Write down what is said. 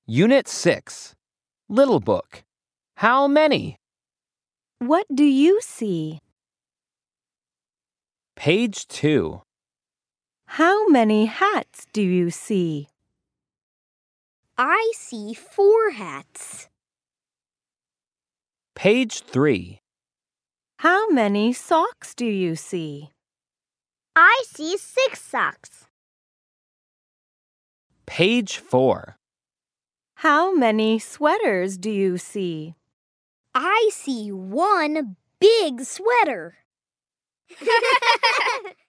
Unit 6. Little Book. How many? What do you see? Page 2. How many hats do you see? I see 4 hats. Page 3. How many socks do you see? I see 6 socks. Page 4. How many sweaters do you see? I see 1 big sweater.